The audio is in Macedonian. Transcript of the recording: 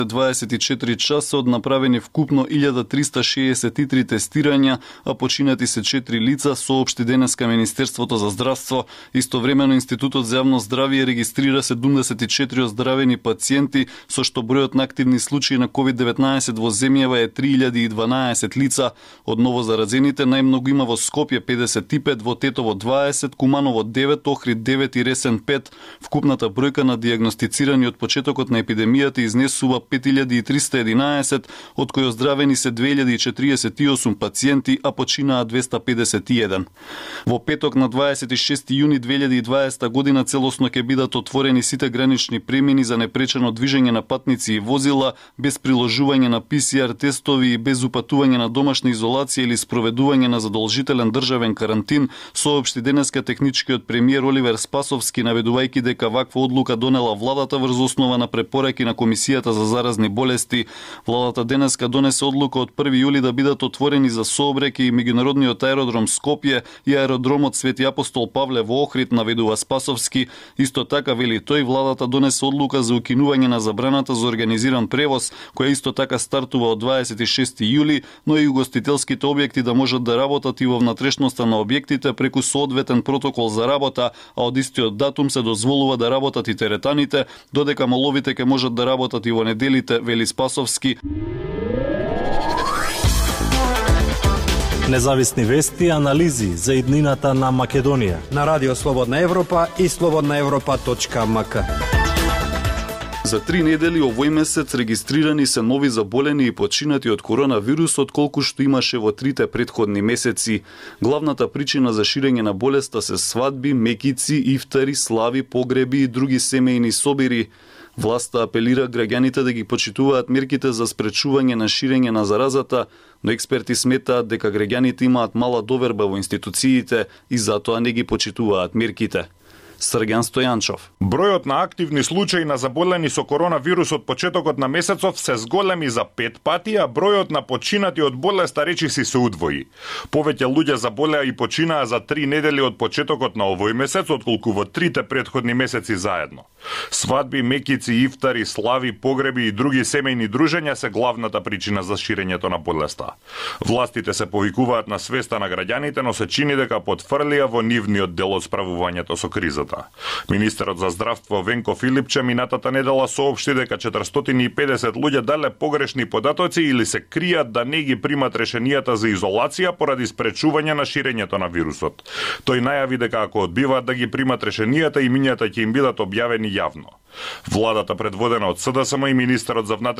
24 часа однаправени вкупно 1363 тестирања, а починати се 4 лица, соопшти денеска Министерството за здравство. Истовремено Институтот за јавно здравје регистрира 74 оздравени пациенти, со што бројот на активни случаи на COVID-19 во земјава е 3012 лица. Од ново заразените најмногу има во Скопје 55, во Тетово 20, Куманово 9, Охрид 9 и Ресен 5. Вкупната бројка на дијагностицирани од почетокот на епидемијата изнесува 5311, од кои оздравени се 2048 пациенти, а починаа 251. Во петок на 26 јуни 2020 година целосно ќе бидат отворени сите гранични премини за непречено движење на патници и возила, без приложување на ПСР тестови и без упатување на домашна изолација или спроведување на задолжителен државен карантин, соопшти денеска техничкиот премиер Оливер Спасовски, наведувајќи дека ваква одлука донела владата врз основа на препораки на Комисијата за заразни болести. Владата денеска донесе одлука од 1 јули да бидат отворени за сообраќај и меѓународниот аеродром Скопје и аеродромот Свети Апостол Павле во Охрид, наведува Спасовски. Исто така, вели тој, владата донесе одлука за укинување на забраната за организиран превоз, која исто така стартува од 26 јули, но и угостителските објекти да можат да работат и во внатрешноста на објектите преку соодветен протокол за работа, а од истиот датум се дозволува да работат и теретаните, додека моловите ќе можат да работат и во неделите, вели Спасовски. Независни вести и анализи за иднината на Македонија на Радио Слободна Европа и slobodnaevropa.mk. За 3 недели овој месец регистрирани се нови заболени и починати од коронавирусот колку што имаше во 3 претходни месеци. Главната причина за ширење на болеста се свадби, мекици, ифтари, слави, погреби и други семејни собири. Власта апелира граѓаните да ги почитуваат мерките за спречување на ширење на заразата, но експерти сметаат дека граѓаните имаат мала доверба во институциите и затоа не ги почитуваат мерките. Сргјан Стојанчов. Бројот на активни случаи на заболени со коронавирус од почетокот на месецов се зголеми за 5 пати, а бројот на починати од болеста речиси се удвои. Повеќе луѓе заболеа и починаа за 3 недели од почетокот на овој месец, отколку во 3 претходни месеци заедно. Свадби, мекици, ифтари, слави, погреби и други семејни дружења се главната причина за ширењето на болеста. Властите се повикуваат на свеста на граѓаните, но се чини дека потфрлија во нивниот дел од справувањето со кризата. Министерот за здравство Венко Филипче минатата недела соопшти дека 450 луѓе дале погрешни податоци или се кријат да не ги примат решенијата за изолација поради спречување на ширењето на вирусот. Тој најави дека ако одбиваат да ги примат решенијата, имињата ќе им бидат објавени јавно. Владата предводена од СДСМ и министерот за внатрешни